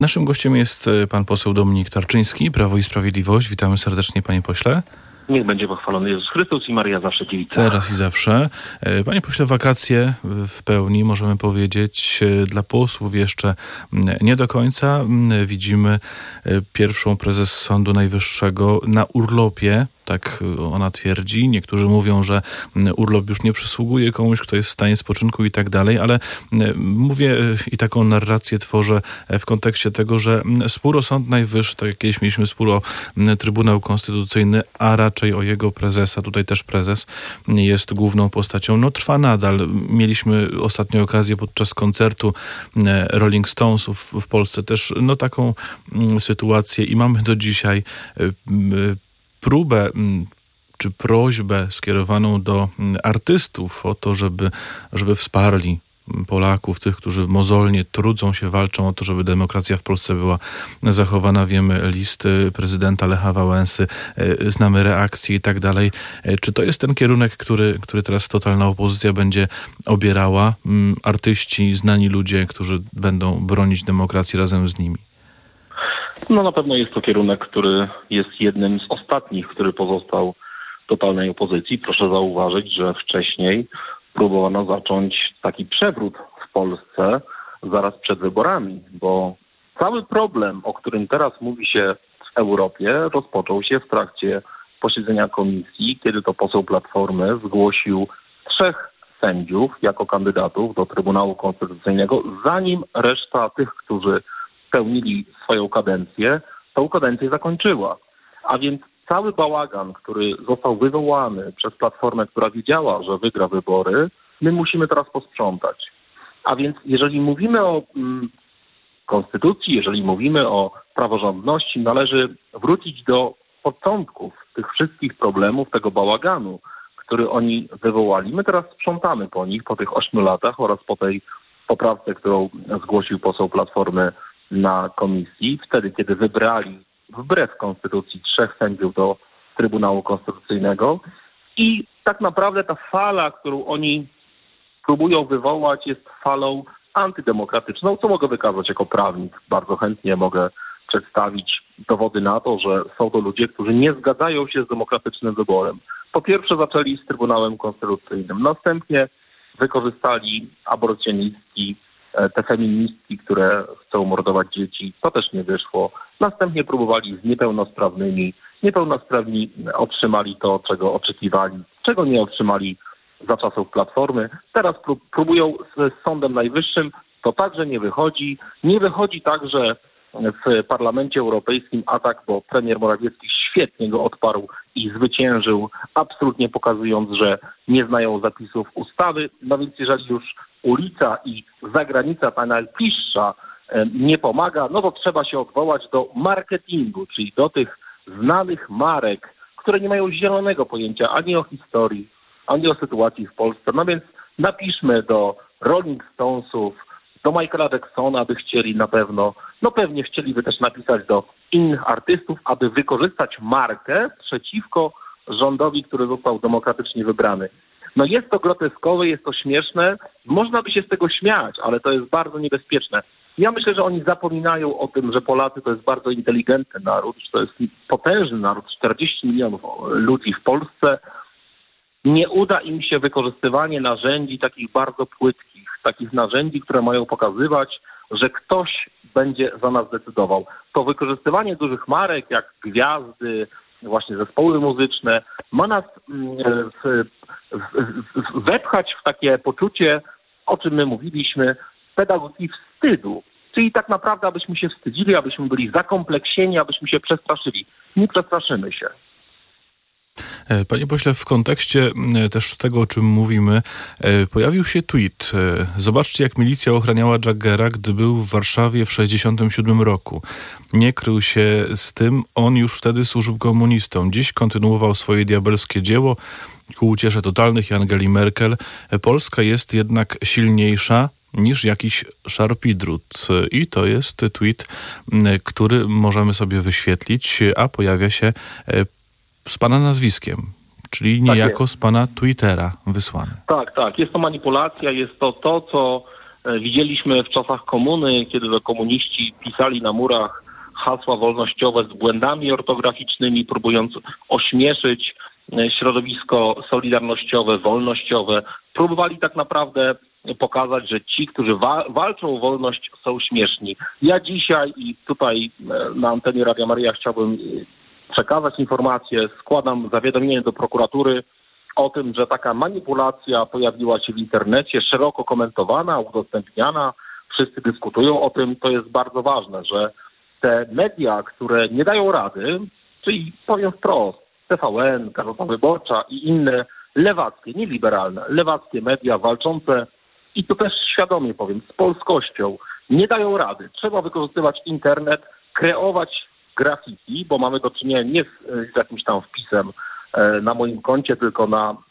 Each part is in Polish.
Naszym gościem jest pan poseł Dominik Tarczyński, Prawo i Sprawiedliwość. Witamy serdecznie, panie pośle. Niech będzie pochwalony Jezus Chrystus i Maria zawsze dziewica. Teraz i zawsze. Panie pośle, wakacje w pełni, możemy powiedzieć, dla posłów jeszcze nie do końca. Widzimy pierwszą prezes Sądu Najwyższego na urlopie. Tak ona twierdzi. Niektórzy mówią, że urlop już nie przysługuje komuś, kto jest w stanie spoczynku i tak dalej, ale mówię i taką narrację tworzę w kontekście tego, że spór o Sąd Najwyższy, tak jak kiedyś mieliśmy spór o Trybunał Konstytucyjny, a raczej o jego prezesa, tutaj też prezes jest główną postacią, trwa nadal. Mieliśmy ostatnio okazję podczas koncertu Rolling Stonesów w Polsce też taką sytuację i mamy do dzisiaj próbę czy prośbę skierowaną do artystów o to, żeby wsparli Polaków, tych, którzy mozolnie trudzą się, walczą o to, żeby demokracja w Polsce była zachowana. Wiemy list prezydenta Lecha Wałęsy, znamy reakcje i tak dalej. Czy to jest ten kierunek, który teraz totalna opozycja będzie obierała? Artyści, znani ludzie, którzy będą bronić demokracji razem z nimi? Na pewno jest to kierunek, który jest jednym z ostatnich, który pozostał totalnej opozycji. Proszę zauważyć, że wcześniej próbowano zacząć taki przewrót w Polsce zaraz przed wyborami, bo cały problem, o którym teraz mówi się w Europie, rozpoczął się w trakcie posiedzenia komisji, kiedy to poseł Platformy zgłosił 3 sędziów jako kandydatów do Trybunału Konstytucyjnego, zanim reszta tych, którzy pełnili swoją kadencję, tą kadencję zakończyła. A więc cały bałagan, który został wywołany przez Platformę, która wiedziała, że wygra wybory, my musimy teraz posprzątać. A więc jeżeli mówimy o konstytucji, jeżeli mówimy o praworządności, należy wrócić do początków tych wszystkich problemów, tego bałaganu, który oni wywołali. My teraz sprzątamy po nich, po tych 8 latach oraz po tej poprawce, którą zgłosił poseł Platformy na komisji, wtedy kiedy wybrali wbrew konstytucji 3 sędziów do Trybunału Konstytucyjnego i tak naprawdę ta fala, którą oni próbują wywołać, jest falą antydemokratyczną, co mogę wykazać jako prawnik. Bardzo chętnie mogę przedstawić dowody na to, że są to ludzie, którzy nie zgadzają się z demokratycznym wyborem. Po pierwsze zaczęli z Trybunałem Konstytucyjnym, następnie wykorzystali aborcjonistki, te feministki, które chcą mordować dzieci, to też nie wyszło. Następnie próbowali z niepełnosprawnymi. Niepełnosprawni otrzymali to, czego oczekiwali, czego nie otrzymali za czasów Platformy. Teraz próbują z Sądem Najwyższym, to także nie wychodzi. Nie wychodzi także w Parlamencie Europejskim atak, bo premier Morawiecki świetnie go odparł i zwyciężył, absolutnie pokazując, że nie znają zapisów ustawy. Więc jeżeli już ulica i zagranica, ta najbliższa nie pomaga, to trzeba się odwołać do marketingu, czyli do tych znanych marek, które nie mają zielonego pojęcia ani o historii, ani o sytuacji w Polsce. Więc napiszmy do Rolling Stonesów, do Michaela Jacksona by chcieli na pewno, pewnie chcieliby też napisać do innych artystów, aby wykorzystać markę przeciwko rządowi, który został demokratycznie wybrany. Jest to groteskowe, jest to śmieszne, można by się z tego śmiać, ale to jest bardzo niebezpieczne. Ja myślę, że oni zapominają o tym, że Polacy to jest bardzo inteligentny naród, że to jest potężny naród, 40 milionów ludzi w Polsce. Nie uda im się wykorzystywanie narzędzi takich bardzo płytkich, takich narzędzi, które mają pokazywać, że ktoś będzie za nas decydował. To wykorzystywanie dużych marek, jak gwiazdy, właśnie zespoły muzyczne, ma nas wepchać w takie poczucie, o czym my mówiliśmy, pedagogiki wstydu. Czyli tak naprawdę, abyśmy się wstydzili, abyśmy byli zakompleksieni, abyśmy się przestraszyli. Nie przestraszymy się. Panie pośle, w kontekście też tego, o czym mówimy, pojawił się tweet. Zobaczcie, jak milicja ochraniała Jaggera, gdy był w Warszawie w 1967 roku. Nie krył się z tym, on już wtedy służył komunistom. Dziś kontynuował swoje diabelskie dzieło ku uciesze totalnych i Angeli Merkel. Polska jest jednak silniejsza niż jakiś szarpidrut. I to jest tweet, który możemy sobie wyświetlić, a pojawia się z pana nazwiskiem, czyli niejako z pana Twittera wysłany. Tak. Jest to manipulacja, jest to, co Widzieliśmy w czasach komuny, kiedy to komuniści pisali na murach hasła wolnościowe z błędami ortograficznymi, próbując ośmieszyć środowisko solidarnościowe, wolnościowe. Próbowali tak naprawdę pokazać, że ci, którzy walczą o wolność, są śmieszni. Ja dzisiaj i tutaj na antenie Radia Maryja chciałbym przekazać informację, składam zawiadomienie do prokuratury o tym, że taka manipulacja pojawiła się w internecie, szeroko komentowana, udostępniana, wszyscy dyskutują o tym. To jest bardzo ważne, że te media, które nie dają rady, czyli powiem wprost, TVN, Gazeta Wyborcza i inne lewackie, nie liberalne, lewackie media walczące, i to też świadomie powiem, z polskością, nie dają rady. Trzeba wykorzystywać internet, kreować grafiki, bo mamy do czynienia nie z jakimś tam wpisem na moim koncie, tylko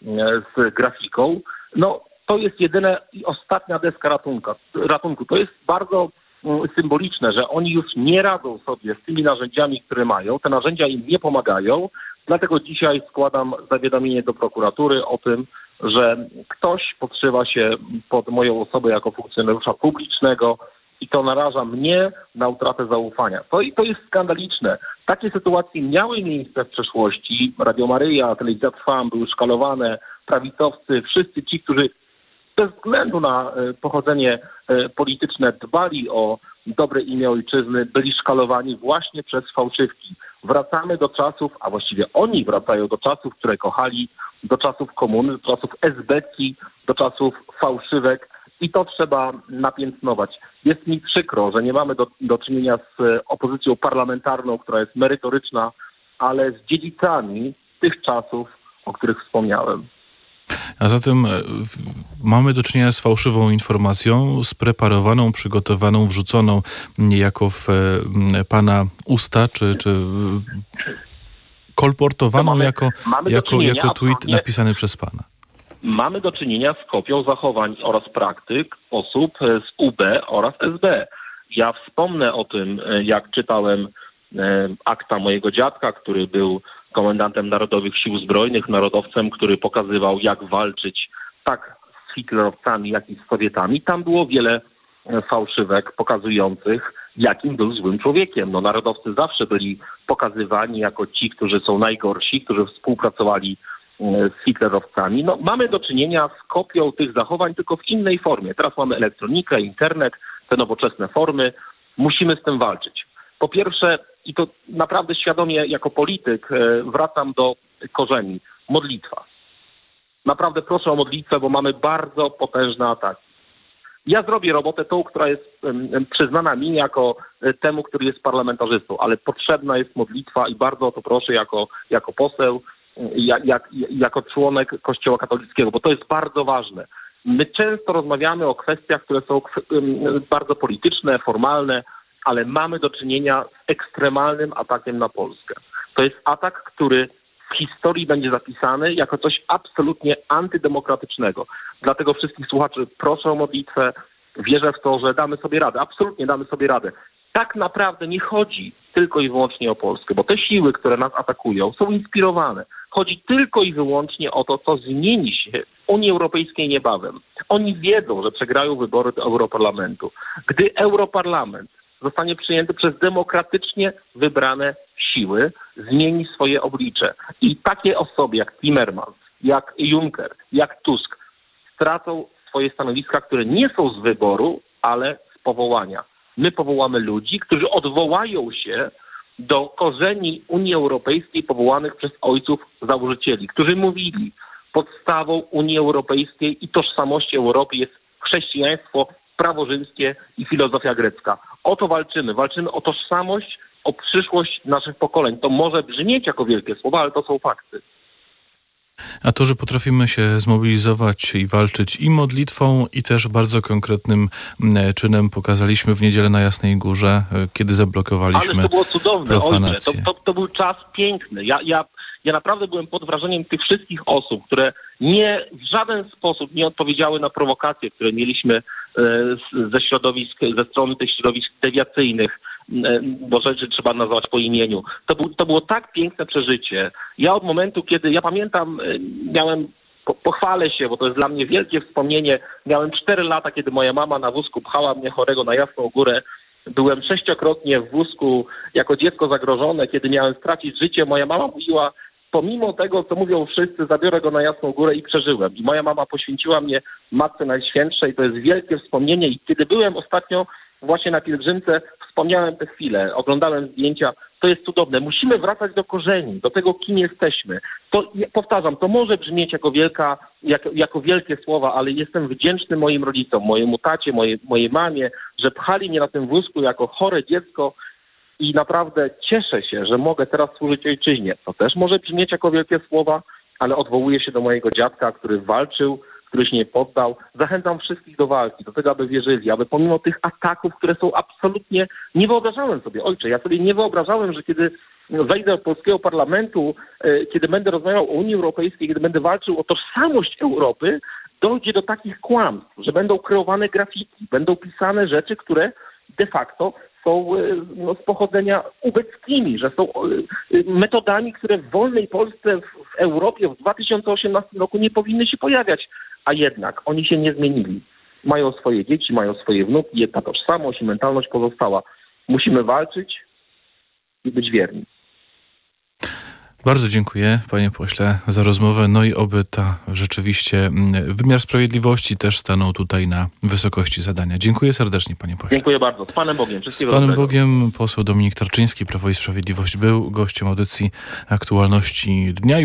z grafiką. No, to jest jedyna i ostatnia deska ratunku. To jest bardzo symboliczne, że oni już nie radzą sobie z tymi narzędziami, które mają. Te narzędzia im nie pomagają. Dlatego dzisiaj składam zawiadomienie do prokuratury o tym, że ktoś podszywa się pod moją osobę jako funkcjonariusza publicznego i to naraża mnie na utratę zaufania. To jest skandaliczne. Takie sytuacje miały miejsce w przeszłości. Radio Maryja, Telewizja Trwam były szkalowane, prawicowcy, wszyscy ci, którzy bez względu na pochodzenie polityczne dbali o dobre imię ojczyzny, byli szkalowani właśnie przez fałszywki. Wracamy do czasów, a właściwie oni wracają do czasów, które kochali, do czasów komuny, do czasów esbecki, do czasów fałszywek i to trzeba napiętnować. Jest mi przykro, że nie mamy do czynienia z opozycją parlamentarną, która jest merytoryczna, ale z dziedzicami tych czasów, o których wspomniałem. A zatem mamy do czynienia z fałszywą informacją, spreparowaną, przygotowaną, wrzuconą niejako w pana usta, czy kolportowaną jako tweet napisany przez pana. Mamy do czynienia z kopią zachowań oraz praktyk osób z UB oraz SB. Ja wspomnę o tym, jak czytałem akta mojego dziadka, który był komendantem Narodowych Sił Zbrojnych, narodowcem, który pokazywał, jak walczyć tak z hitlerowcami, jak i z Sowietami. Tam było wiele fałszywek pokazujących, jakim był złym człowiekiem. No, narodowcy zawsze byli pokazywani jako ci, którzy są najgorsi, którzy współpracowali z hitlerowcami. No, mamy do czynienia z kopią tych zachowań, tylko w innej formie. Teraz mamy elektronikę, internet, te nowoczesne formy. Musimy z tym walczyć. Po pierwsze, i to naprawdę świadomie jako polityk wracam do korzeni. Modlitwa. Naprawdę proszę o modlitwę, bo mamy bardzo potężne ataki. Ja zrobię robotę tą, która jest przyznana mi jako temu, który jest parlamentarzystą, ale potrzebna jest modlitwa i bardzo o to proszę jako poseł, jako członek Kościoła katolickiego, bo to jest bardzo ważne. My często rozmawiamy o kwestiach, które są bardzo polityczne, formalne, ale mamy do czynienia z ekstremalnym atakiem na Polskę. To jest atak, który w historii będzie zapisany jako coś absolutnie antydemokratycznego. Dlatego wszystkich słuchaczy proszę o modlitwę, wierzę w to, że damy sobie radę. Absolutnie damy sobie radę. Tak naprawdę nie chodzi tylko i wyłącznie o Polskę, bo te siły, które nas atakują, są inspirowane. Chodzi tylko i wyłącznie o to, co zmieni się w Unii Europejskiej niebawem. Oni wiedzą, że przegrają wybory do Europarlamentu. Gdy Europarlament zostanie przyjęty przez demokratycznie wybrane siły, zmieni swoje oblicze. I takie osoby jak Timmermans, jak Juncker, jak Tusk stracą swoje stanowiska, które nie są z wyboru, ale z powołania. My powołamy ludzi, którzy odwołają się do korzeni Unii Europejskiej powołanych przez ojców założycieli, którzy mówili, podstawą Unii Europejskiej i tożsamości Europy jest chrześcijaństwo, prawo rzymskie i filozofia grecka. O to walczymy. Walczymy o tożsamość, o przyszłość naszych pokoleń. To może brzmieć jako wielkie słowa, ale to są fakty. A to, że potrafimy się zmobilizować i walczyć i modlitwą, i też bardzo konkretnym czynem pokazaliśmy w niedzielę na Jasnej Górze, kiedy zablokowaliśmy Ale to było cudowne, profanację. To był czas piękny. Ja naprawdę byłem pod wrażeniem tych wszystkich osób, które w żaden sposób nie odpowiedziały na prowokacje, które mieliśmy ze strony tych środowisk dewiacyjnych, bo rzeczy trzeba nazwać po imieniu. To było tak piękne przeżycie. Ja od momentu, kiedy, ja pamiętam, miałem pochwalę się, bo to jest dla mnie wielkie wspomnienie. Miałem 4 lata, kiedy moja mama na wózku pchała mnie chorego na Jasną Górę. Byłem 6-krotnie w wózku jako dziecko zagrożone. Kiedy miałem stracić życie, moja mama mówiła, pomimo tego, co mówią wszyscy, zabiorę go na Jasną Górę i przeżyłem. I moja mama poświęciła mnie Matce Najświętszej. To jest wielkie wspomnienie. I kiedy byłem ostatnio właśnie na pielgrzymce, wspomniałem tę chwilę, oglądałem zdjęcia. To jest cudowne. Musimy wracać do korzeni, do tego, kim jesteśmy. To, powtarzam, to może brzmieć jako wielkie słowa, ale jestem wdzięczny moim rodzicom, mojemu tacie, mojej mamie, że pchali mnie na tym wózku jako chore dziecko i naprawdę cieszę się, że mogę teraz służyć ojczyźnie. To też może brzmieć jako wielkie słowa, ale odwołuję się do mojego dziadka, który walczył, który się nie poddał. Zachęcam wszystkich do walki, do tego, aby wierzyli, aby pomimo tych ataków, które są absolutnie... Nie wyobrażałem sobie, ojcze, ja sobie nie wyobrażałem, że kiedy wejdę do polskiego parlamentu, kiedy będę rozmawiał o Unii Europejskiej, kiedy będę walczył o tożsamość Europy, dojdzie do takich kłamstw, że będą kreowane grafiki, będą pisane rzeczy, które de facto są z pochodzenia ubeckimi, że są metodami, które w wolnej Polsce, w Europie w 2018 roku nie powinny się pojawiać. A jednak oni się nie zmienili. Mają swoje dzieci, mają swoje wnuki, ta tożsamość i mentalność pozostała. Musimy walczyć i być wierni. Bardzo dziękuję, panie pośle, za rozmowę. No i oby rzeczywiście wymiar sprawiedliwości też stanął tutaj na wysokości zadania. Dziękuję serdecznie, panie pośle. Dziękuję bardzo. Z Panem Bogiem. Z Panem Bogiem poseł Dominik Tarczyński, Prawo i Sprawiedliwość, był gościem audycji Aktualności Dnia.